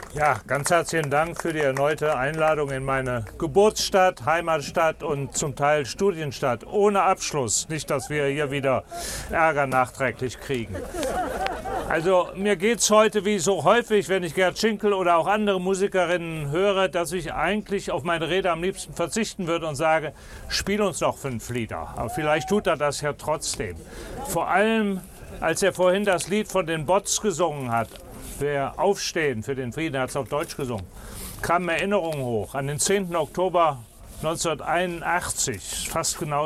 Ja, ganz herzlichen Dank für die erneute Einladung in meine Geburtsstadt, Heimatstadt und zum Teil Studienstadt. Ohne Abschluss. Nicht, dass wir hier wieder Ärger nachträglich kriegen. Also mir geht es heute wie so häufig, wenn ich Gerd Schinkel oder auch andere Musikerinnen höre, dass ich eigentlich auf meine Rede am liebsten verzichten würde und sage, spiel uns noch 5 Lieder. Aber vielleicht tut er das ja trotzdem. Vor allem, als er vorhin das Lied von den Bots gesungen hat, wir aufstehen für den Frieden, er hat es auf Deutsch gesungen, kamen Erinnerungen hoch an den 10. Oktober 1981, fast genau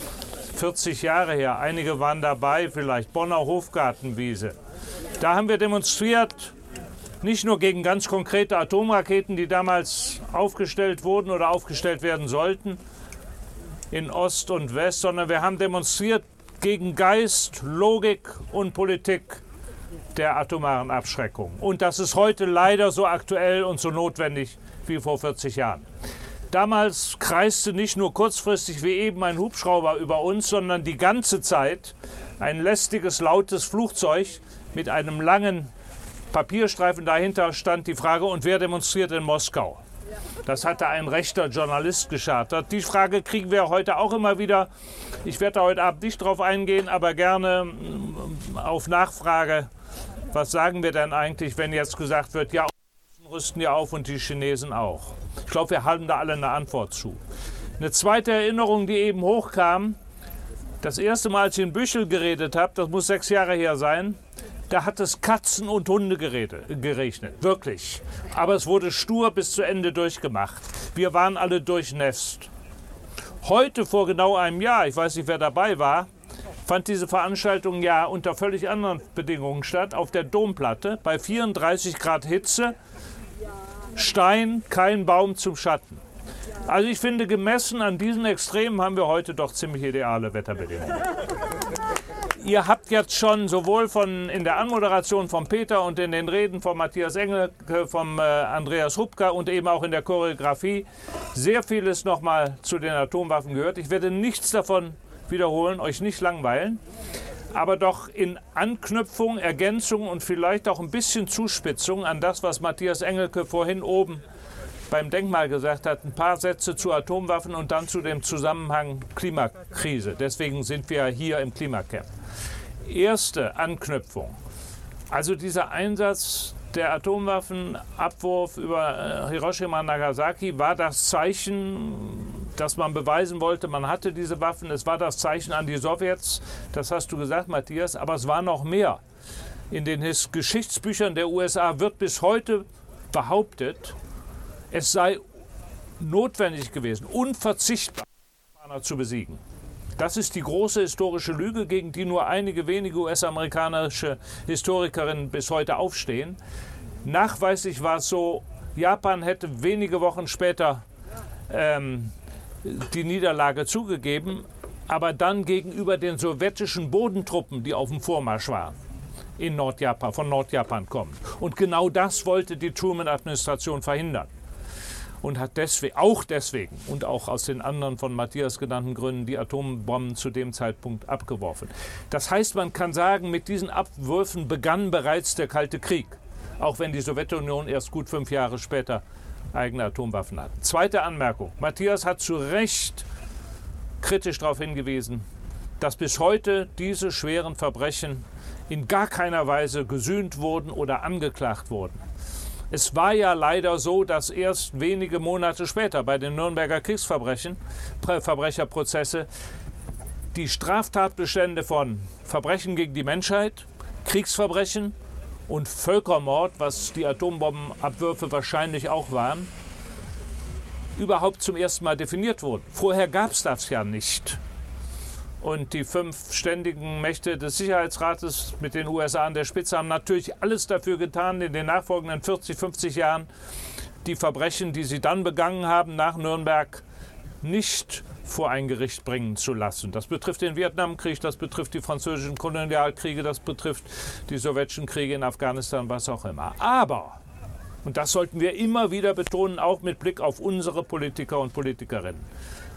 40 Jahre her. Einige waren dabei, vielleicht Bonner Hofgartenwiese. Da haben wir demonstriert, nicht nur gegen ganz konkrete Atomraketen, die damals aufgestellt wurden oder aufgestellt werden sollten in Ost und West, sondern wir haben demonstriert gegen Geist, Logik und Politik der atomaren Abschreckung. Und das ist heute leider so aktuell und so notwendig wie vor 40 Jahren. Damals kreiste nicht nur kurzfristig wie eben ein Hubschrauber über uns, sondern die ganze Zeit ein lästiges, lautes Flugzeug mit einem langen Papierstreifen. Dahinter stand die Frage, und wer demonstriert in Moskau? Das hatte ein rechter Journalist geschartert. Die Frage kriegen wir heute auch immer wieder. Ich werde da heute Abend nicht drauf eingehen, aber gerne auf Nachfrage. Was sagen wir denn eigentlich, wenn jetzt gesagt wird, ja, die Russen rüsten ja auf und die Chinesen auch? Ich glaube, wir haben da alle eine Antwort zu. Eine zweite Erinnerung, die eben hochkam, das erste Mal, als ich in Büchel geredet habe, das muss 6 Jahre her sein, da hat es Katzen und Hunde geregnet, wirklich. Aber es wurde stur bis zu Ende durchgemacht. Wir waren alle durchnässt. Heute, vor genau einem Jahr, ich weiß nicht, wer dabei war, fand diese Veranstaltung ja unter völlig anderen Bedingungen statt, auf der Domplatte, bei 34 Grad Hitze, Stein, kein Baum zum Schatten. Also ich finde, gemessen an diesen Extremen haben wir heute doch ziemlich ideale Wetterbedingungen. Ihr habt jetzt schon sowohl in der Anmoderation von Peter und in den Reden von Matthias Engelke, von Andreas Rupka und eben auch in der Choreografie sehr vieles nochmal zu den Atomwaffen gehört. Ich werde nichts davon wiederholen, euch nicht langweilen, aber doch in Anknüpfung, Ergänzung und vielleicht auch ein bisschen Zuspitzung an das, was Matthias Engelke vorhin oben beim Denkmal gesagt hat, ein paar Sätze zu Atomwaffen und dann zu dem Zusammenhang Klimakrise. Deswegen sind wir hier im Klimacamp. Erste Anknüpfung, also dieser Einsatz der Atomwaffenabwurf über Hiroshima und Nagasaki war das Zeichen, dass man beweisen wollte, man hatte diese Waffen. Es war das Zeichen an die Sowjets, das hast du gesagt, Matthias, aber es war noch mehr. In den Geschichtsbüchern der USA wird bis heute behauptet, es sei notwendig gewesen, unverzichtbar zu besiegen. Das ist die große historische Lüge, gegen die nur einige wenige US-amerikanische Historikerinnen bis heute aufstehen. Nachweislich war es so, Japan hätte wenige Wochen später die Niederlage zugegeben, aber dann gegenüber den sowjetischen Bodentruppen, die auf dem Vormarsch waren, in Nordjapan, von Nordjapan kommen. Und genau das wollte die Truman-Administration verhindern. Und hat deswegen und auch aus den anderen von Matthias genannten Gründen die Atombomben zu dem Zeitpunkt abgeworfen. Das heißt, man kann sagen, mit diesen Abwürfen begann bereits der Kalte Krieg, auch wenn die Sowjetunion erst gut 5 Jahre später eigene Atomwaffen hat. Zweite Anmerkung. Matthias hat zu Recht kritisch darauf hingewiesen, dass bis heute diese schweren Verbrechen in gar keiner Weise gesühnt wurden oder angeklagt wurden. Es war ja leider so, dass erst wenige Monate später bei den Nürnberger Kriegsverbrecherprozesse die Straftatbestände von Verbrechen gegen die Menschheit, Kriegsverbrechen und Völkermord, was die Atombombenabwürfe wahrscheinlich auch waren, überhaupt zum ersten Mal definiert wurden. Vorher gab es das ja nicht. Und die 5 ständigen Mächte des Sicherheitsrates mit den USA an der Spitze haben natürlich alles dafür getan, in den nachfolgenden 40, 50 Jahren die Verbrechen, die sie dann begangen haben, nach Nürnberg nicht vor ein Gericht bringen zu lassen. Das betrifft den Vietnamkrieg, das betrifft die französischen Kolonialkriege, das betrifft die sowjetischen Kriege in Afghanistan, was auch immer. Aber, und das sollten wir immer wieder betonen, auch mit Blick auf unsere Politiker und Politikerinnen,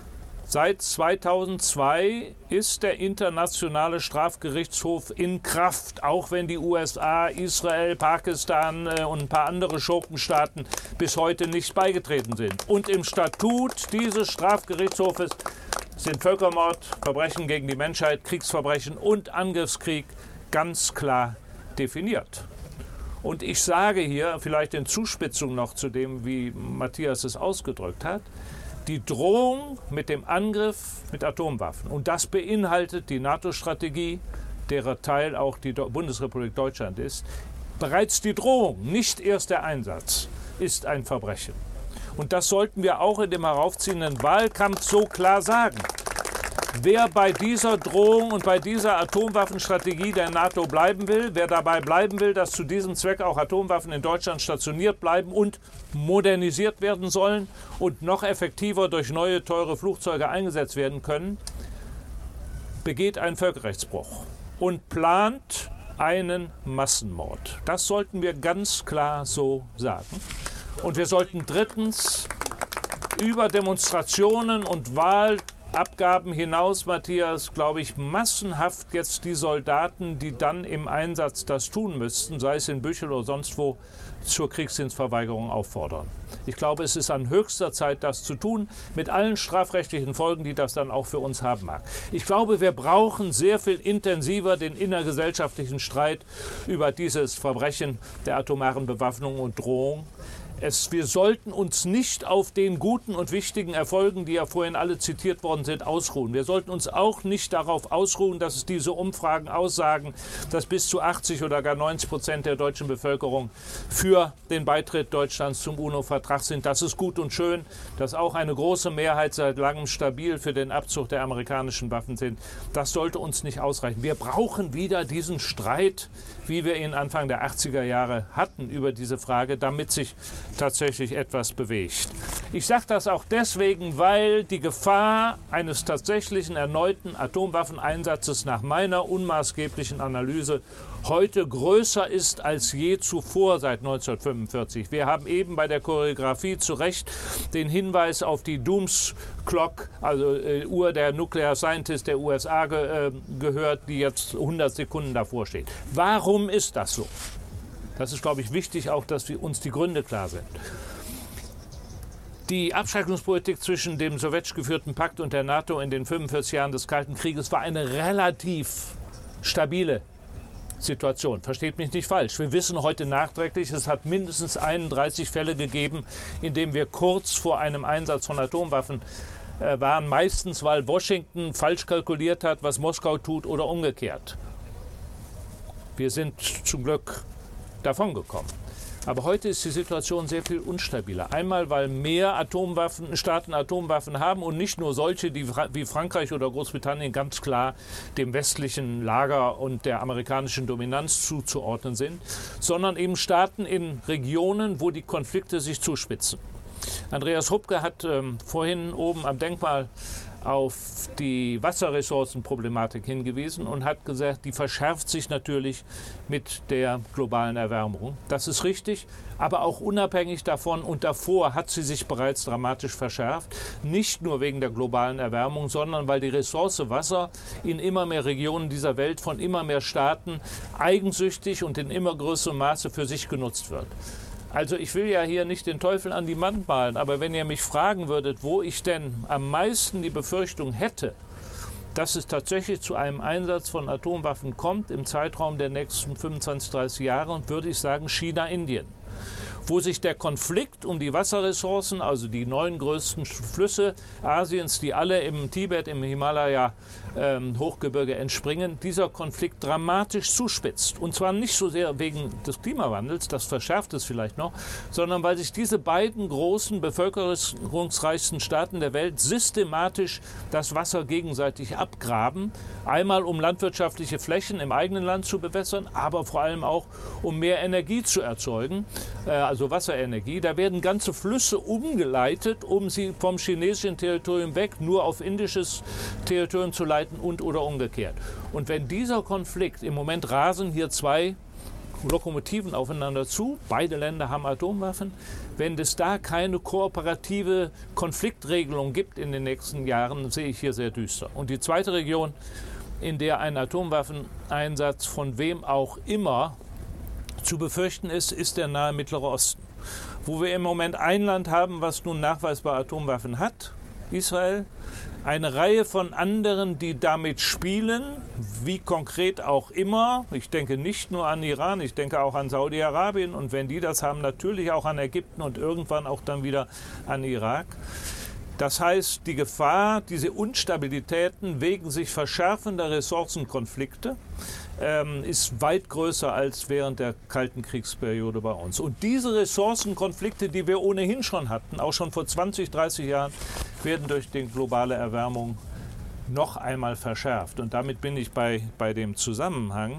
Seit 2002 ist der Internationale Strafgerichtshof in Kraft, auch wenn die USA, Israel, Pakistan und ein paar andere Schurkenstaaten bis heute nicht beigetreten sind. Und im Statut dieses Strafgerichtshofes sind Völkermord, Verbrechen gegen die Menschheit, Kriegsverbrechen und Angriffskrieg ganz klar definiert. Und ich sage hier, vielleicht in Zuspitzung noch zu dem, wie Matthias es ausgedrückt hat, die Drohung mit dem Angriff mit Atomwaffen, und das beinhaltet die NATO-Strategie, derer Teil auch die Bundesrepublik Deutschland ist, bereits die Drohung, nicht erst der Einsatz, ist ein Verbrechen. Und das sollten wir auch in dem heraufziehenden Wahlkampf so klar sagen. Wer bei dieser Drohung und bei dieser Atomwaffenstrategie der NATO bleiben will, wer dabei bleiben will, dass zu diesem Zweck auch Atomwaffen in Deutschland stationiert bleiben und modernisiert werden sollen und noch effektiver durch neue, teure Flugzeuge eingesetzt werden können, begeht einen Völkerrechtsbruch und plant einen Massenmord. Das sollten wir ganz klar so sagen. Und wir sollten drittens über Demonstrationen und Wahlabgaben hinaus, Matthias, glaube ich, massenhaft jetzt die Soldaten, die dann im Einsatz das tun müssten, sei es in Büchel oder sonst wo, zur Kriegsdienstverweigerung auffordern. Ich glaube, es ist an höchster Zeit, das zu tun, mit allen strafrechtlichen Folgen, die das dann auch für uns haben mag. Ich glaube, wir brauchen sehr viel intensiver den innergesellschaftlichen Streit über dieses Verbrechen der atomaren Bewaffnung und Drohung. Wir sollten uns nicht auf den guten und wichtigen Erfolgen, die ja vorhin alle zitiert worden sind, ausruhen. Wir sollten uns auch nicht darauf ausruhen, dass es diese Umfragen aussagen, dass bis zu 80 oder gar 90% der deutschen Bevölkerung für den Beitritt Deutschlands zum UNO-Vertrag sind. Das ist gut und schön, dass auch eine große Mehrheit seit langem stabil für den Abzug der amerikanischen Waffen sind. Das sollte uns nicht ausreichen. Wir brauchen wieder diesen Streit, wie wir ihn Anfang der 80er Jahre hatten über diese Frage, damit sich tatsächlich etwas bewegt. Ich sage das auch deswegen, weil die Gefahr eines tatsächlichen erneuten Atomwaffeneinsatzes nach meiner unmaßgeblichen Analyse heute größer ist als je zuvor seit 1945. Wir haben eben bei der Choreografie zu Recht den Hinweis auf die Doomsclock, also Uhr der Nuclear Scientist der USA gehört, die jetzt 100 Sekunden davor steht. Warum ist das so? Das ist, glaube ich, wichtig auch, dass wir uns die Gründe klar sind. Die Abschreckungspolitik zwischen dem sowjetisch geführten Pakt und der NATO in den 45 Jahren des Kalten Krieges war eine relativ stabile Situation. Versteht mich nicht falsch. Wir wissen heute nachträglich, es hat mindestens 31 Fälle gegeben, in denen wir kurz vor einem Einsatz von Atomwaffen waren. Meistens, weil Washington falsch kalkuliert hat, was Moskau tut oder umgekehrt. Wir sind zum Glück davongekommen. Aber heute ist die Situation sehr viel unstabiler. Einmal, weil mehr Staaten Atomwaffen haben und nicht nur solche, die wie Frankreich oder Großbritannien ganz klar dem westlichen Lager und der amerikanischen Dominanz zuzuordnen sind, sondern eben Staaten in Regionen, wo die Konflikte sich zuspitzen. Andreas Rupke hat vorhin oben am Denkmal auf die Wasserressourcenproblematik hingewiesen und hat gesagt, die verschärft sich natürlich mit der globalen Erwärmung. Das ist richtig, aber auch unabhängig davon und davor hat sie sich bereits dramatisch verschärft. Nicht nur wegen der globalen Erwärmung, sondern weil die Ressource Wasser in immer mehr Regionen dieser Welt von immer mehr Staaten eigensüchtig und in immer größerem Maße für sich genutzt wird. Also ich will ja hier nicht den Teufel an die Wand malen, aber wenn ihr mich fragen würdet, wo ich denn am meisten die Befürchtung hätte, dass es tatsächlich zu einem Einsatz von Atomwaffen kommt im Zeitraum der nächsten 25, 30 Jahre, würde ich sagen China, Indien. Wo sich der Konflikt um die Wasserressourcen, also die 9 größten Flüsse Asiens, die alle im Tibet, im Himalaya Hochgebirge entspringen, dieser Konflikt dramatisch zuspitzt. Und zwar nicht so sehr wegen des Klimawandels, das verschärft es vielleicht noch, sondern weil sich diese beiden großen, bevölkerungsreichsten Staaten der Welt systematisch das Wasser gegenseitig abgraben. Einmal um landwirtschaftliche Flächen im eigenen Land zu bewässern, aber vor allem auch um mehr Energie zu erzeugen, also Wasserenergie. Da werden ganze Flüsse umgeleitet, um sie vom chinesischen Territorium weg nur auf indisches Territorium zu leiten und oder umgekehrt. Und wenn dieser Konflikt, im Moment rasen hier 2 Lokomotiven aufeinander zu. Beide Länder haben Atomwaffen. Wenn es da keine kooperative Konfliktregelung gibt in den nächsten Jahren, sehe ich hier sehr düster. Und die zweite Region, in der ein Atomwaffeneinsatz von wem auch immer zu befürchten ist, ist der nahe Mittlere Osten. Wo wir im Moment ein Land haben, was nun nachweisbar Atomwaffen hat, Israel, eine Reihe von anderen, die damit spielen, wie konkret auch immer. Ich denke nicht nur an Iran, ich denke auch an Saudi-Arabien und wenn die das haben, natürlich auch an Ägypten und irgendwann auch dann wieder an Irak. Das heißt, die Gefahr, diese Unstabilitäten wegen sich verschärfender Ressourcenkonflikte ist weit größer als während der Kalten Kriegsperiode bei uns. Und diese Ressourcenkonflikte, die wir ohnehin schon hatten, auch schon vor 20, 30 Jahren, werden durch die globale Erwärmung noch einmal verschärft. Und damit bin ich bei dem Zusammenhang.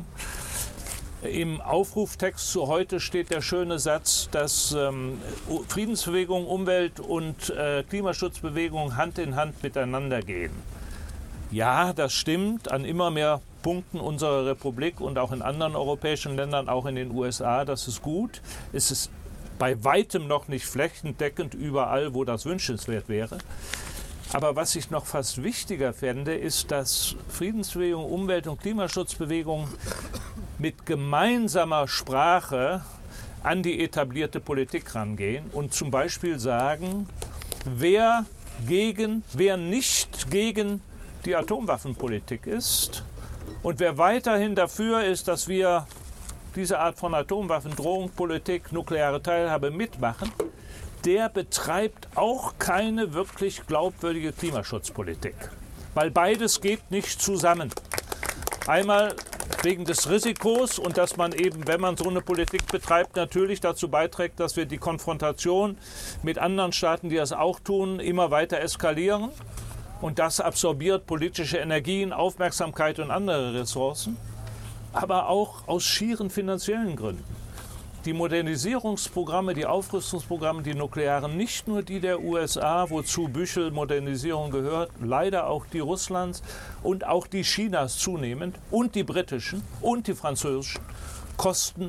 Im Aufruftext zu heute steht der schöne Satz, dass Friedensbewegung, Umwelt- und Klimaschutzbewegung Hand in Hand miteinander gehen. Ja, das stimmt an immer mehr Punkten unserer Republik und auch in anderen europäischen Ländern, auch in den USA, das ist gut. Es ist bei weitem noch nicht flächendeckend überall, wo das wünschenswert wäre. Aber was ich noch fast wichtiger fände, ist, dass Friedensbewegung, Umwelt- und Klimaschutzbewegung mit gemeinsamer Sprache an die etablierte Politik rangehen und zum Beispiel sagen, wer nicht gegen die Atomwaffenpolitik ist und wer weiterhin dafür ist, dass wir diese Art von Atomwaffendrohung, Politik, nukleare Teilhabe mitmachen, der betreibt auch keine wirklich glaubwürdige Klimaschutzpolitik. Weil beides geht nicht zusammen. Einmal wegen des Risikos und dass man eben, wenn man so eine Politik betreibt, natürlich dazu beiträgt, dass wir die Konfrontation mit anderen Staaten, die das auch tun, immer weiter eskalieren. Und das absorbiert politische Energien, Aufmerksamkeit und andere Ressourcen, aber auch aus schieren finanziellen Gründen. Die Modernisierungsprogramme, die Aufrüstungsprogramme, die nuklearen, nicht nur die der USA, wozu Büchel-Modernisierung gehört, leider auch die Russlands und auch die Chinas zunehmend und die britischen und die französischen, kosten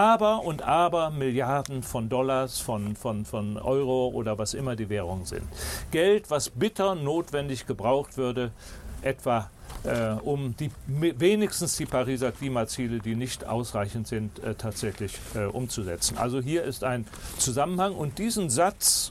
aber Milliarden von Dollars, von Euro oder was immer die Währungen sind. Geld, was bitter notwendig gebraucht würde, etwa um wenigstens die Pariser Klimaziele, die nicht ausreichend sind, tatsächlich umzusetzen. Also hier ist ein Zusammenhang und diesen Satz,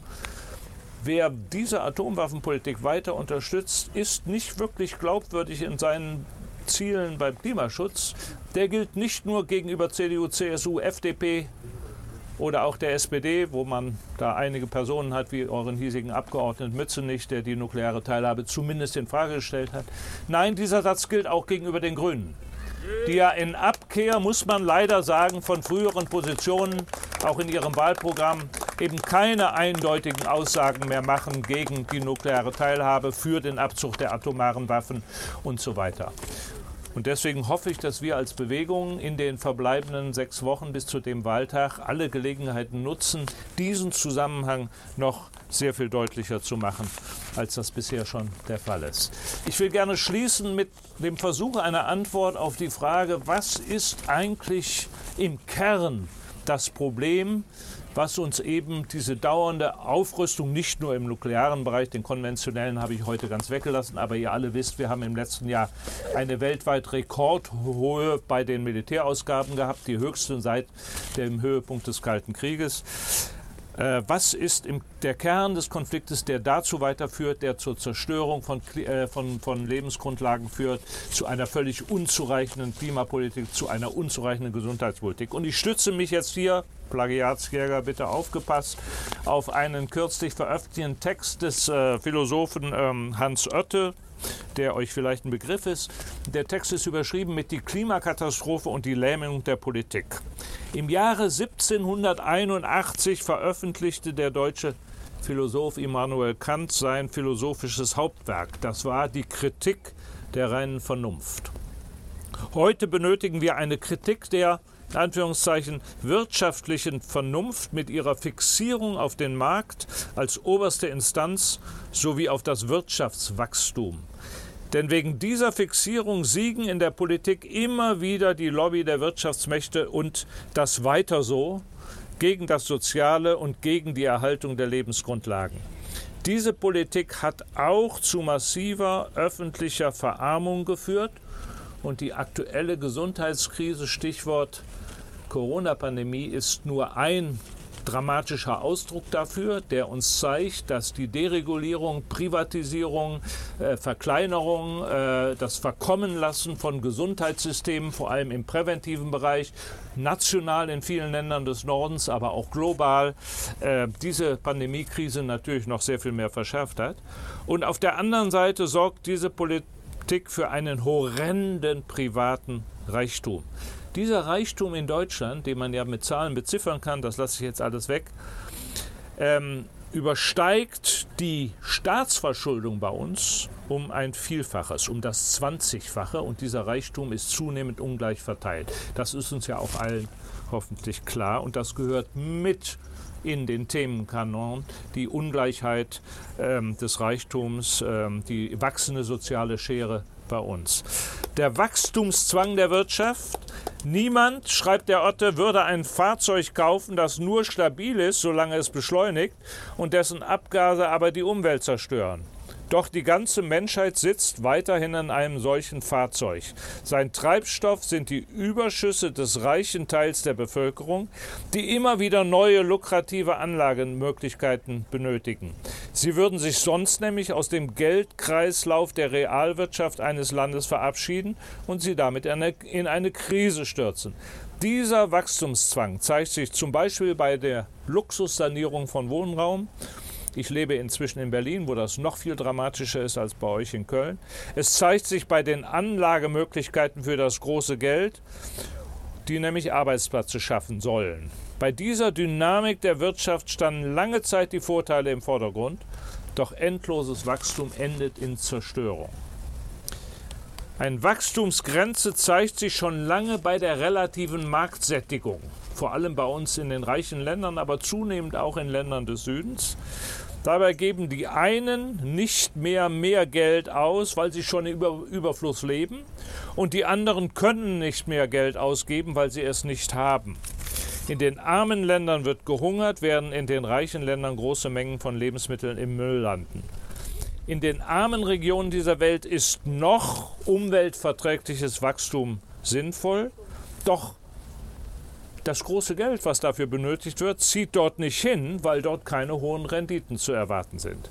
wer diese Atomwaffenpolitik weiter unterstützt, ist nicht wirklich glaubwürdig in seinen Zielen beim Klimaschutz. Der gilt nicht nur gegenüber CDU, CSU, FDP oder auch der SPD, wo man da einige Personen hat, wie euren hiesigen Abgeordneten Mützenich, der die nukleare Teilhabe zumindest in Frage gestellt hat. Nein, dieser Satz gilt auch gegenüber den Grünen, die ja in Abkehr, muss man leider sagen, von früheren Positionen, auch in ihrem Wahlprogramm, eben keine eindeutigen Aussagen mehr machen gegen die nukleare Teilhabe, für den Abzug der atomaren Waffen und so weiter. Und deswegen hoffe ich, dass wir als Bewegung in den verbleibenden 6 Wochen bis zu dem Wahltag alle Gelegenheiten nutzen, diesen Zusammenhang noch sehr viel deutlicher zu machen, als das bisher schon der Fall ist. Ich will gerne schließen mit dem Versuch einer Antwort auf die Frage, was ist eigentlich im Kern das Problem, was uns eben diese dauernde Aufrüstung, nicht nur im nuklearen Bereich, den konventionellen habe ich heute ganz weggelassen, aber ihr alle wisst, wir haben im letzten Jahr eine weltweit Rekordhohe bei den Militärausgaben gehabt, die höchste seit dem Höhepunkt des Kalten Krieges. Was ist der Kern des Konfliktes, der dazu weiterführt, der zur Zerstörung von Lebensgrundlagen führt, zu einer völlig unzureichenden Klimapolitik, zu einer unzureichenden Gesundheitspolitik? Und ich stütze mich jetzt hier, Plagiatsjäger, bitte aufgepasst, auf einen kürzlich veröffentlichten Text des Philosophen Hans Oette, der euch vielleicht ein Begriff ist. Der Text ist überschrieben mit die Klimakatastrophe und die Lähmung der Politik. Im Jahre 1781 veröffentlichte der deutsche Philosoph Immanuel Kant sein philosophisches Hauptwerk. Das war die Kritik der reinen Vernunft. Heute benötigen wir eine Kritik der, in Anführungszeichen, wirtschaftlichen Vernunft mit ihrer Fixierung auf den Markt als oberste Instanz sowie auf das Wirtschaftswachstum. Denn wegen dieser Fixierung siegen in der Politik immer wieder die Lobby der Wirtschaftsmächte und das Weiter so gegen das Soziale und gegen die Erhaltung der Lebensgrundlagen. Diese Politik hat auch zu massiver öffentlicher Verarmung geführt und die aktuelle Gesundheitskrise, Stichwort Corona-Pandemie, ist nur ein dramatischer Ausdruck dafür, der uns zeigt, dass die Deregulierung, Privatisierung, Verkleinerung, das Verkommenlassen von Gesundheitssystemen, vor allem im präventiven Bereich, national in vielen Ländern des Nordens, aber auch global, diese Pandemiekrise natürlich noch sehr viel mehr verschärft hat. Und auf der anderen Seite sorgt diese Politik für einen horrenden privaten Reichtum. Dieser Reichtum in Deutschland, den man ja mit Zahlen beziffern kann, das lasse ich jetzt alles weg, übersteigt die Staatsverschuldung bei uns um ein Vielfaches, um das 20-fache. Und dieser Reichtum ist zunehmend ungleich verteilt. Das ist uns ja auch allen hoffentlich klar. Und das gehört mit in den Themenkanon, die Ungleichheit des Reichtums, die wachsende soziale Schere bei uns. Der Wachstumszwang der Wirtschaft. Niemand, schreibt der Otte, würde ein Fahrzeug kaufen, das nur stabil ist, solange es beschleunigt und dessen Abgase aber die Umwelt zerstören. Doch die ganze Menschheit sitzt weiterhin in einem solchen Fahrzeug. Sein Treibstoff sind die Überschüsse des reichen Teils der Bevölkerung, die immer wieder neue lukrative Anlagemöglichkeiten benötigen. Sie würden sich sonst nämlich aus dem Geldkreislauf der Realwirtschaft eines Landes verabschieden und sie damit in eine Krise stürzen. Dieser Wachstumszwang zeigt sich zum Beispiel bei der Luxussanierung von Wohnraum. Ich lebe inzwischen in Berlin, wo das noch viel dramatischer ist als bei euch in Köln. Es zeigt sich bei den Anlagemöglichkeiten für das große Geld, die nämlich Arbeitsplätze schaffen sollen. Bei dieser Dynamik der Wirtschaft standen lange Zeit die Vorteile im Vordergrund, doch endloses Wachstum endet in Zerstörung. Eine Wachstumsgrenze zeigt sich schon lange bei der relativen Marktsättigung, vor allem bei uns in den reichen Ländern, aber zunehmend auch in Ländern des Südens. Dabei geben die einen nicht mehr Geld aus, weil sie schon im Überfluss leben, und die anderen können nicht mehr Geld ausgeben, weil sie es nicht haben. In den armen Ländern wird gehungert, während in den reichen Ländern große Mengen von Lebensmitteln im Müll landen. In den armen Regionen dieser Welt ist noch umweltverträgliches Wachstum sinnvoll, doch das große Geld, was dafür benötigt wird, zieht dort nicht hin, weil dort keine hohen Renditen zu erwarten sind.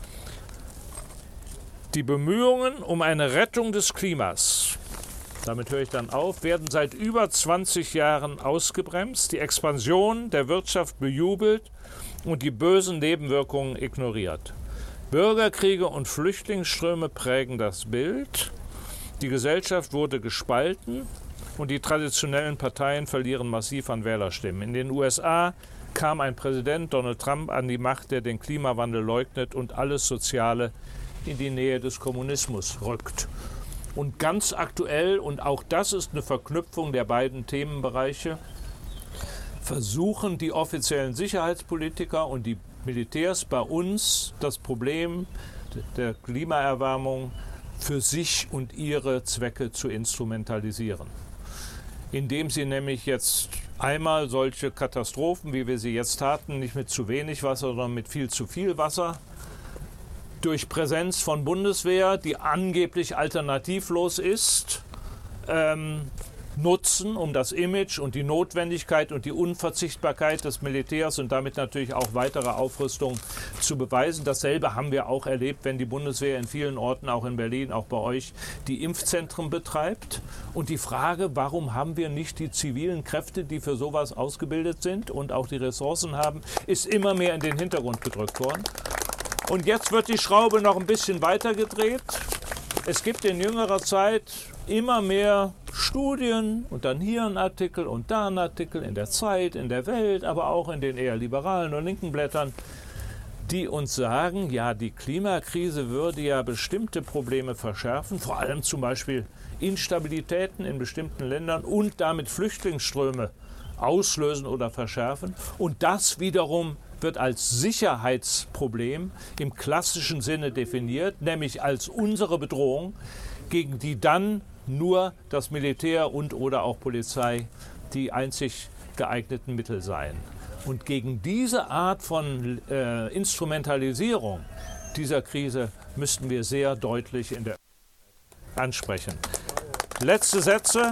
Die Bemühungen um eine Rettung des Klimas, damit höre ich dann auf, werden seit über 20 Jahren ausgebremst, die Expansion der Wirtschaft bejubelt und die bösen Nebenwirkungen ignoriert. Bürgerkriege und Flüchtlingsströme prägen das Bild. Die Gesellschaft wurde gespalten und die traditionellen Parteien verlieren massiv an Wählerstimmen. In den USA kam ein Präsident, Donald Trump, an die Macht, der den Klimawandel leugnet und alles Soziale in die Nähe des Kommunismus rückt. Und ganz aktuell, und auch das ist eine Verknüpfung der beiden Themenbereiche, versuchen die offiziellen Sicherheitspolitiker und die Militärs bei uns das Problem der Klimaerwärmung für sich und ihre Zwecke zu instrumentalisieren. Indem sie nämlich jetzt einmal solche Katastrophen, wie wir sie jetzt hatten, nicht mit zu wenig Wasser, sondern mit viel zu viel Wasser, durch Präsenz von Bundeswehr, die angeblich alternativlos ist, nutzen, um das Image und die Notwendigkeit und die Unverzichtbarkeit des Militärs und damit natürlich auch weitere Aufrüstung zu beweisen. Dasselbe haben wir auch erlebt, wenn die Bundeswehr in vielen Orten, auch in Berlin, auch bei euch, die Impfzentren betreibt. Und die Frage, warum haben wir nicht die zivilen Kräfte, die für sowas ausgebildet sind und auch die Ressourcen haben, ist immer mehr in den Hintergrund gedrückt worden. Und jetzt wird die Schraube noch ein bisschen weiter gedreht. Es gibt in jüngerer Zeit immer mehr Studien und dann hier ein Artikel und da ein Artikel in der Zeit, in der Welt, aber auch in den eher liberalen und linken Blättern, die uns sagen, ja, die Klimakrise würde ja bestimmte Probleme verschärfen, vor allem zum Beispiel Instabilitäten in bestimmten Ländern und damit Flüchtlingsströme auslösen oder verschärfen. Und das wiederum wird als Sicherheitsproblem im klassischen Sinne definiert, nämlich als unsere Bedrohung, gegen die dann nur das Militär und/oder auch Polizei die einzig geeigneten Mittel seien. Und gegen diese Art von Instrumentalisierung dieser Krise müssten wir sehr deutlich in der ansprechen. Letzte Sätze.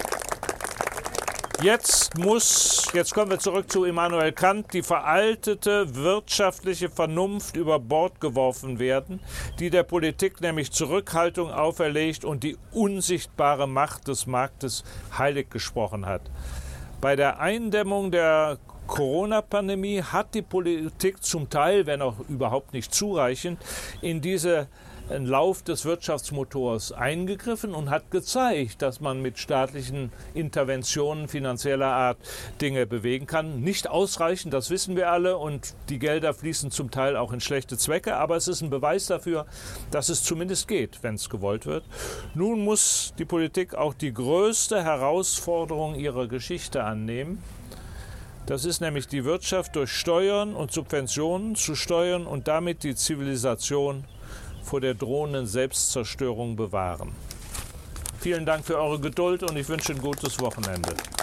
Jetzt kommen wir zurück zu Immanuel Kant, die veraltete wirtschaftliche Vernunft über Bord geworfen werden, die der Politik nämlich Zurückhaltung auferlegt und die unsichtbare Macht des Marktes heilig gesprochen hat. Bei der Eindämmung der Corona-Pandemie hat die Politik zum Teil, wenn auch überhaupt nicht zureichend, in diesen Lauf des Wirtschaftsmotors eingegriffen und hat gezeigt, dass man mit staatlichen Interventionen finanzieller Art Dinge bewegen kann. Nicht ausreichend, das wissen wir alle, und die Gelder fließen zum Teil auch in schlechte Zwecke, aber es ist ein Beweis dafür, dass es zumindest geht, wenn es gewollt wird. Nun muss die Politik auch die größte Herausforderung ihrer Geschichte annehmen. Das ist nämlich die Wirtschaft durch Steuern und Subventionen zu steuern und damit die Zivilisation vor der drohenden Selbstzerstörung bewahren. Vielen Dank für eure Geduld und ich wünsche ein gutes Wochenende.